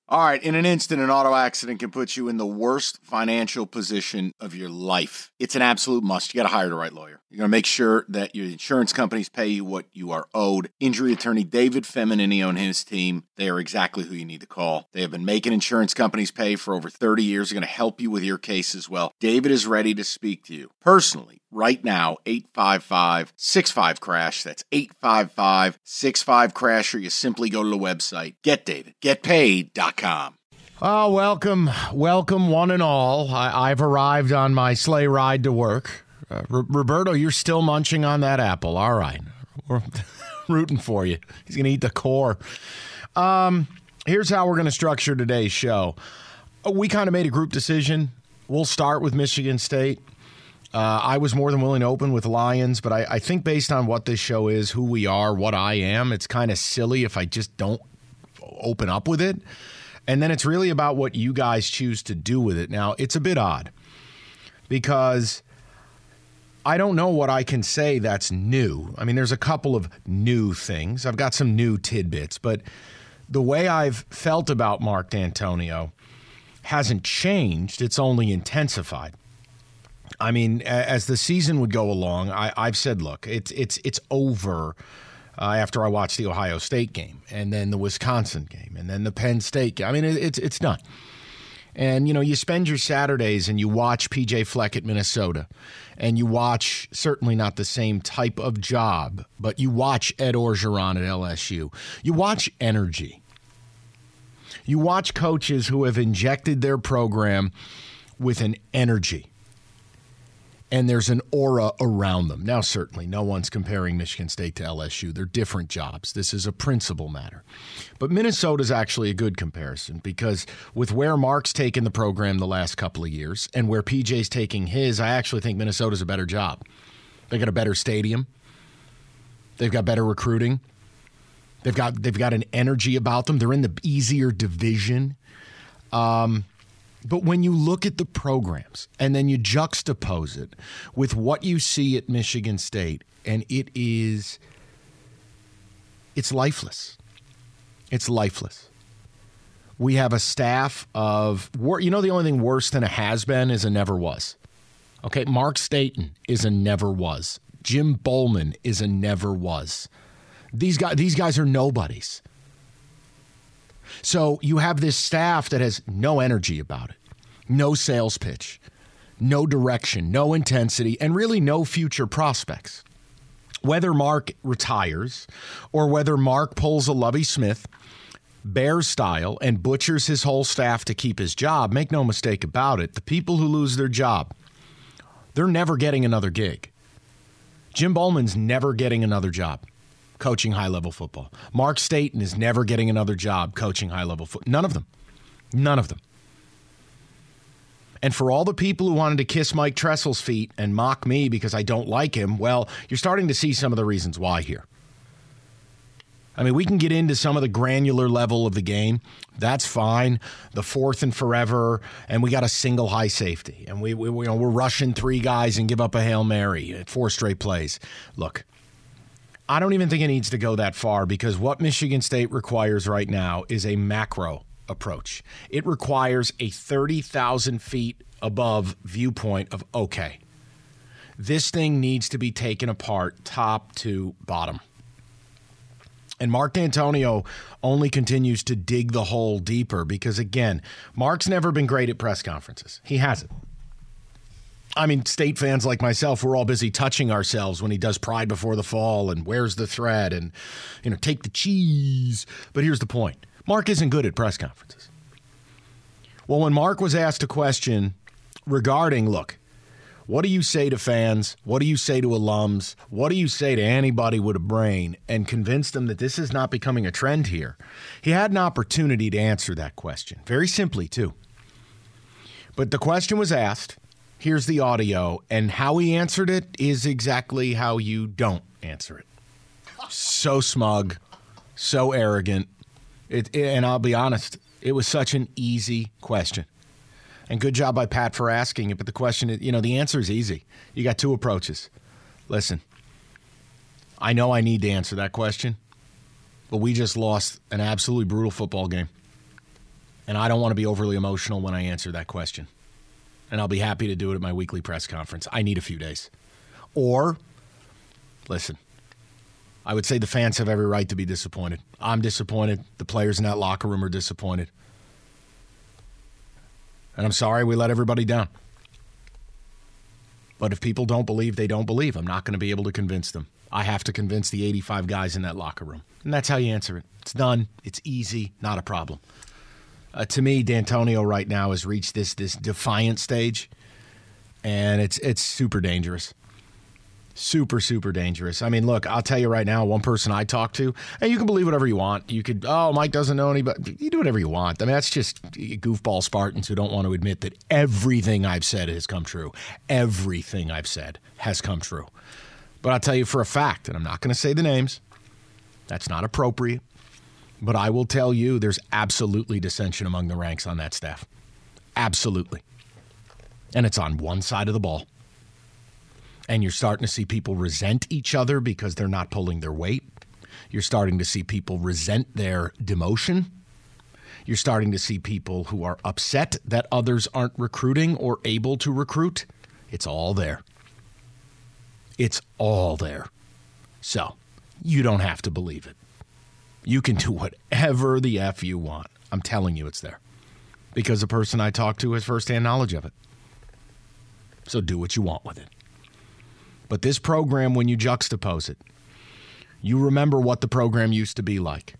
All right, in an instant, an auto accident can put you in the worst financial position of your life. It's an absolute must. You got to hire the right lawyer. You're going to make sure that your insurance companies pay you what you are owed. Injury attorney David Feminini and his team, they are exactly who you need to call. They have been making insurance companies pay for over 30 years. They're going to help you with your case as well. David is ready to speak to you personally right now. 855-65-CRASH. That's 855-65-CRASH, or you simply go to the website, getdavidgetpaid.com. Oh, welcome one and all. I've arrived on my sleigh ride to work. Roberto, you're still munching on that apple. All right. We're rooting for you. He's going to eat the core. Here's how we're going to structure today's show. We kind of made a group decision. We'll start with Michigan State. I was more than willing to open with Lions, but I think based on what this show is, who we are, what I am, it's kind of silly if I just don't open up with it. And then it's really about what you guys choose to do with it. Now, it's a bit odd because I don't know what I can say that's new. I mean, there's a couple of new things. I've got some new tidbits, but the way I've felt about Mark D'Antonio hasn't changed. It's only intensified. I mean, as the season would go along, I've said, look, it's over after I watched the Ohio State game and then the Wisconsin game and then the Penn State game. I mean, it's done. And, you know, you spend your Saturdays and you watch P.J. Fleck at Minnesota and you watch certainly not the same type of job, but you watch Ed Orgeron at LSU. You watch energy. You watch coaches who have injected their program with an energy. And there's an aura around them. Now, certainly, no one's comparing Michigan State to LSU. They're different jobs. This is a principle matter. But Minnesota's actually a good comparison because with where Mark's taken the program the last couple of years and where PJ's taking his, I actually think Minnesota's a better job. They got a better stadium. They've got better recruiting. They've got an energy about them. They're in the easier division. But when you look at the programs and then you juxtapose it with what you see at Michigan State, and it's lifeless. It's lifeless. We have a staff of, the only thing worse than a has-been is a never was. Okay, Mark Staten is a never was. Jim Bowman is a never was. These guys are nobodies. So you have this staff that has no energy about it, no sales pitch, no direction, no intensity, and really no future prospects. Whether Mark retires or whether Mark pulls a Lovie Smith, Bears style, and butchers his whole staff to keep his job, make no mistake about it, the people who lose their job, they're never getting another gig. Jim Bowman's never getting another job coaching high-level football. Mark Staten is never getting another job coaching high-level football. None of them. None of them. And for all the people who wanted to kiss Mike Tressel's feet and mock me because I don't like him, well, you're starting to see some of the reasons why here. I mean, we can get into some of the granular level of the game. That's fine. The fourth and forever, and we got a single high safety. And we're rushing three guys and give up a Hail Mary at 4 straight plays. Look, I don't even think it needs to go that far because what Michigan State requires right now is a macro approach. It requires a 30,000 feet above viewpoint of, okay, this thing needs to be taken apart top to bottom. And Mark D'Antonio only continues to dig the hole deeper because, again, Mark's never been great at press conferences. He hasn't. I mean, State fans like myself, we're all busy touching ourselves when he does Pride Before the Fall and Where's the Thread and, take the cheese. But here's the point. Mark isn't good at press conferences. Well, when Mark was asked a question regarding, look, what do you say to fans? What do you say to alums? What do you say to anybody with a brain? And convince them that this is not becoming a trend here. He had an opportunity to answer that question. Very simply, too. But the question was asked. Here's the audio. And how he answered it is exactly how you don't answer it. So smug. So arrogant. And I'll be honest, it was such an easy question. And good job by Pat for asking it. But the question, the answer is easy. You got two approaches. Listen, I know I need to answer that question, but we just lost an absolutely brutal football game. And I don't want to be overly emotional when I answer that question. And I'll be happy to do it at my weekly press conference. I need a few days. Or, listen, I would say the fans have every right to be disappointed. I'm disappointed. The players in that locker room are disappointed. And I'm sorry we let everybody down. But if people don't believe, they don't believe. I'm not going to be able to convince them. I have to convince the 85 guys in that locker room. And that's how you answer it. It's done. It's easy. Not a problem. To me, D'Antonio right now has reached this defiant stage, and it's super dangerous. Super, super dangerous. I mean, look, I'll tell you right now, one person I talked to, and you can believe whatever you want. You could, Mike doesn't know anybody. You do whatever you want. I mean, that's just goofball Spartans who don't want to admit that everything I've said has come true. Everything I've said has come true. But I'll tell you for a fact, and I'm not going to say the names. That's not appropriate. But I will tell you there's absolutely dissension among the ranks on that staff. Absolutely. And it's on one side of the ball. And you're starting to see people resent each other because they're not pulling their weight. You're starting to see people resent their demotion. You're starting to see people who are upset that others aren't recruiting or able to recruit. It's all there. It's all there. So you don't have to believe it. You can do whatever the F you want. I'm telling you it's there. Because the person I talked to has firsthand knowledge of it. So do what you want with it. But this program, when you juxtapose it, you remember what the program used to be like.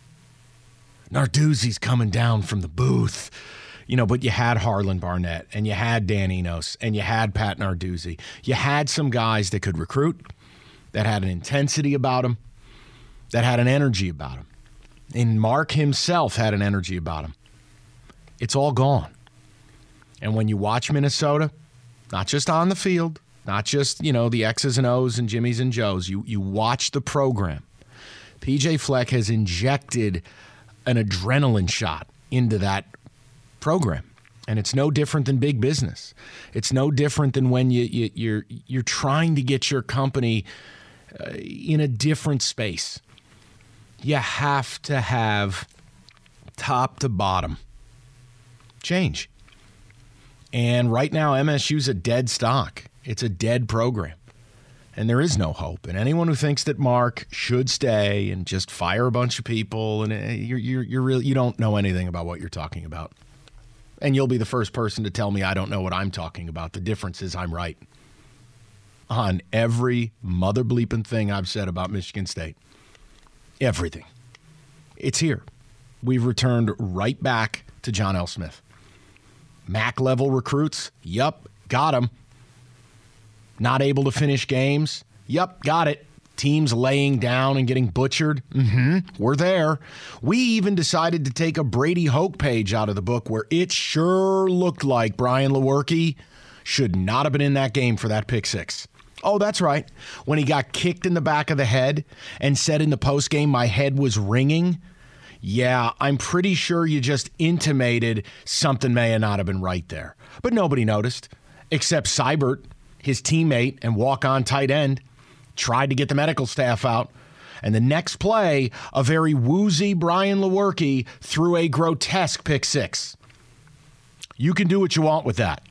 Narduzzi's coming down from the booth. But you had Harlan Barnett, and you had Dan Enos, and you had Pat Narduzzi. You had some guys that could recruit, that had an intensity about them, that had an energy about him. And Mark himself had an energy about him. It's all gone. And when you watch Minnesota, not just on the field, not just, the X's and O's and Jimmys and Joes, you watch the program. PJ Fleck has injected an adrenaline shot into that program. And it's no different than big business. It's no different than when you're trying to get your company in a different space. You have to have top to bottom change. And right now, MSU's a dead stock. It's a dead program. And there is no hope. And anyone who thinks that Mark should stay and just fire a bunch of people, and you don't know anything about what you're talking about. And you'll be the first person to tell me I don't know what I'm talking about. The difference is I'm right on every mother bleeping thing I've said about Michigan State. Everything. It's here. We've returned right back to John L. Smith. MAC-level recruits? Yup, got them. Not able to finish games? Yup, got it. Teams laying down and getting butchered? We're there. We even decided to take a Brady Hoke page out of the book where it sure looked like Brian Lewerke should not have been in that game for that pick six. Oh, that's right. When he got kicked in the back of the head and said in the postgame, my head was ringing. Yeah, I'm pretty sure you just intimated something may not have been right there. But nobody noticed, except Seibert, his teammate and walk-on tight end, tried to get the medical staff out. And the next play, a very woozy Brian Lewerke threw a grotesque pick six. You can do what you want with that.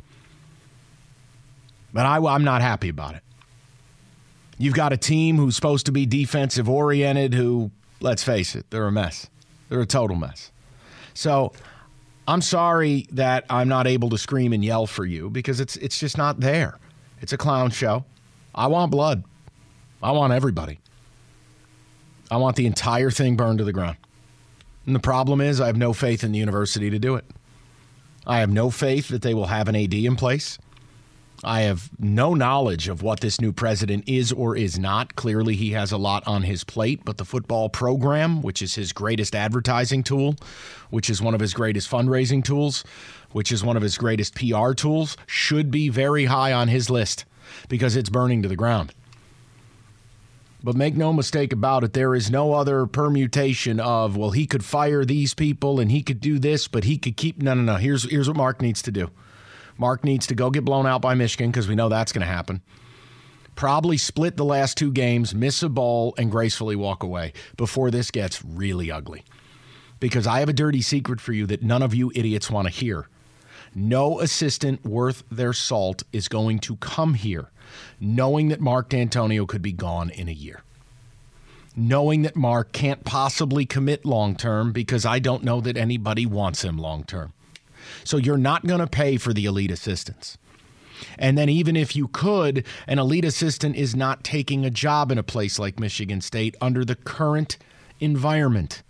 But I'm not happy about it. You've got a team who's supposed to be defensive-oriented who, let's face it, they're a mess. They're a total mess. So I'm sorry that I'm not able to scream and yell for you because it's just not there. It's a clown show. I want blood. I want everybody. I want the entire thing burned to the ground. And the problem is I have no faith in the university to do it. I have no faith that they will have an AD in place. I have no knowledge of what this new president is or is not. Clearly, he has a lot on his plate, but the football program, which is his greatest advertising tool, which is one of his greatest fundraising tools, which is one of his greatest PR tools, should be very high on his list because it's burning to the ground. But make no mistake about it, there is no other permutation of, well, he could fire these people and he could do this, but he could keep... No. Here's what Mark needs to do. Mark needs to go get blown out by Michigan because we know that's going to happen. Probably split the last two games, miss a bowl, and gracefully walk away before this gets really ugly. because I have a dirty secret for you that none of you idiots want to hear. No assistant worth their salt is going to come here knowing that Mark D'Antonio could be gone in a year. Knowing that Mark can't possibly commit long-term because I don't know that anybody wants him long-term. So you're not going to pay for the elite assistants. And then even if you could, an elite assistant is not taking a job in a place like Michigan State under the current environment.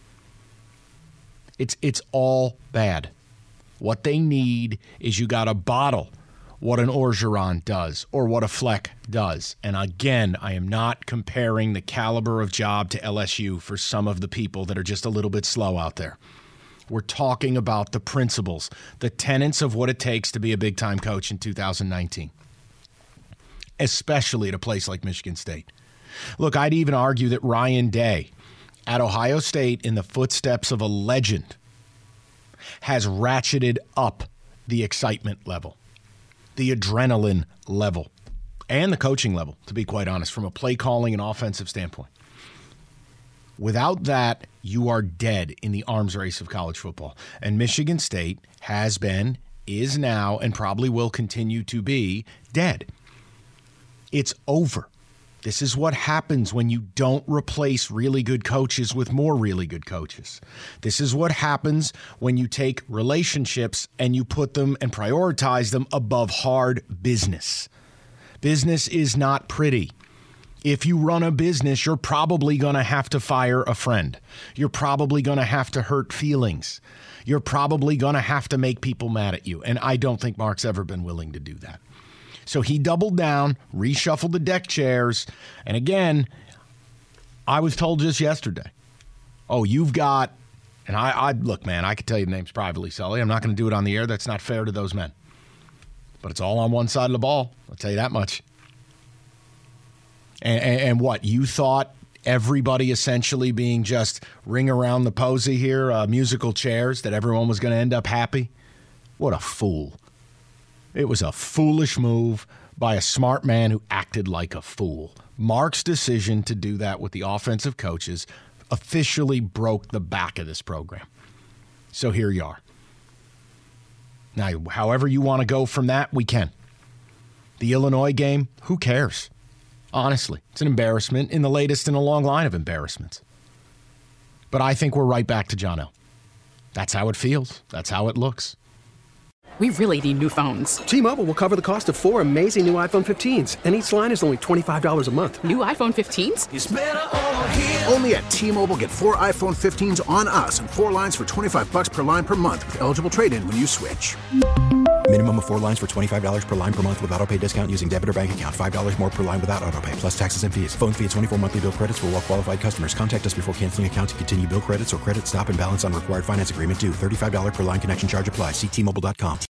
It's all bad. What they need is you got to bottle what an Orgeron does or what a Fleck does. And again, I am not comparing the caliber of job to LSU for some of the people that are just a little bit slow out there. We're talking about the principles, the tenets of what it takes to be a big-time coach in 2019, especially at a place like Michigan State. Look, I'd even argue that Ryan Day at Ohio State, in the footsteps of a legend, has ratcheted up the excitement level, the adrenaline level, and the coaching level, to be quite honest, from a play calling and offensive standpoint. Without that, you are dead in the arms race of college football. And Michigan State has been, is now, and probably will continue to be dead. It's over. This is what happens when you don't replace really good coaches with more really good coaches. This is what happens when you take relationships and you put them and prioritize them above hard business. Business is not pretty. If you run a business, you're probably going to have to fire a friend. You're probably going to have to hurt feelings. You're probably going to have to make people mad at you. And I don't think Mark's ever been willing to do that. So he doubled down, reshuffled the deck chairs. And again, I was told just yesterday, oh, you've got, and I look, man, I could tell you the names privately, Sully. I'm not going to do it on the air. That's not fair to those men. But it's all on one side of the ball. I'll tell you that much. And what, you thought everybody essentially being just ring around the posy here, musical chairs, that everyone was going to end up happy? What a fool. It was a foolish move by a smart man who acted like a fool. Mark's decision to do that with the offensive coaches officially broke the back of this program. So here you are. Now, however you want to go from that, we can. The Illinois game, who cares? Honestly, it's an embarrassment in the latest in a long line of embarrassments. But I think we're right back to John L. That's how it feels. That's how it looks. We really need new phones. T-Mobile will cover the cost of 4 amazing new iPhone 15s, and each line is only $25 a month. New iPhone 15s? It's better over here. Only at T-Mobile, get 4 iPhone 15s on us and 4 lines for $25 per line per month with eligible trade-in when you switch. Minimum of 4 lines for $25 per line per month with autopay discount using debit or bank account. $5 more per line without autopay, plus taxes and fees. Phone fee at 24 monthly bill credits for well-qualified customers. Contact us before canceling account to continue bill credits or credit stop and balance on required finance agreement due. $35 per line connection charge applies. See T-Mobile.com.